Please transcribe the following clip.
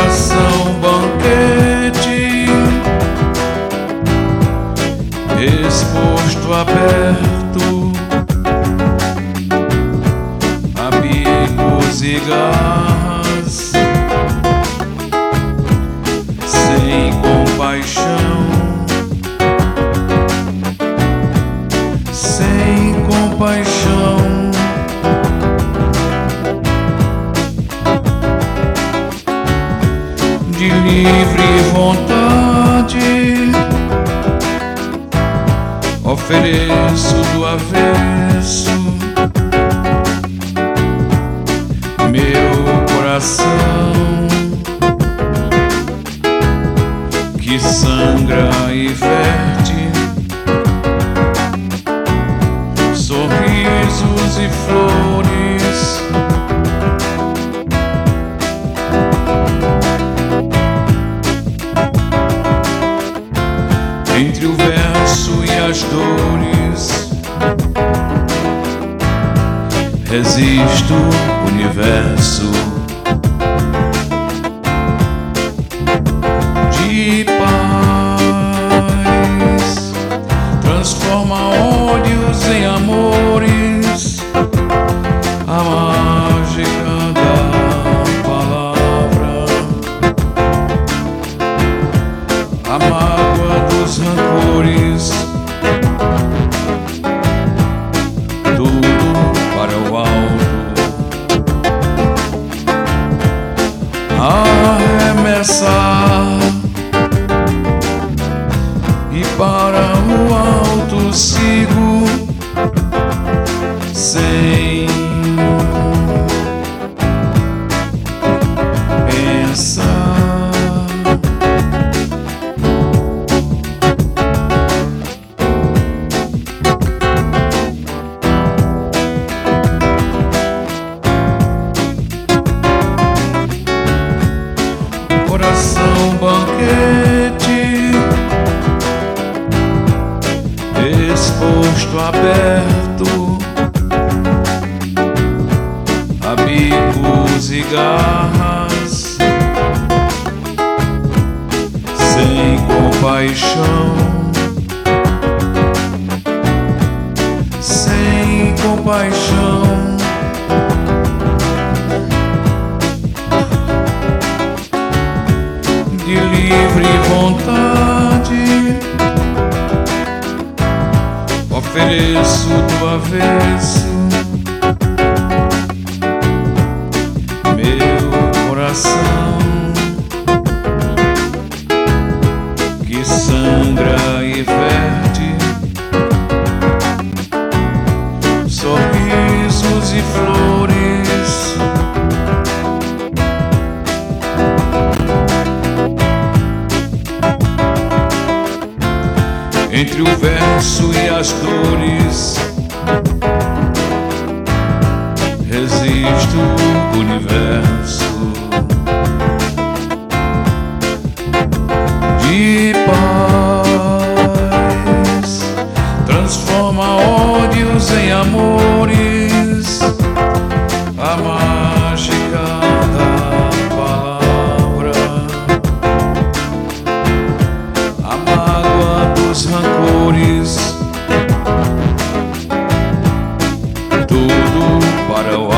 coração banquete, exposto, aberto, a bicos e garras, sem compaixão, sem compaixão. De livre vontade, ofereço do avesso meu coração, que sangra e verte sorrisos e flores. Entre o verso e as dores, resisto o universo de paz, transforma ódios em amores, a mágica da palavra, a mágoa dos rancores, tudo para o alto, arremessar, e para o alto sigo sem pensar. Coração banquete, exposto, aberto, a bicos e garras, sem compaixão, sem compaixão. De livre vontade, ofereço do avesso meu coração, que sangra e verte sorrisos e flores. Entre o verso e as dores, resisto o universo de paz, transforma ódios em amores, a mágica da palavra, a mágoa dos rancores, tudo para o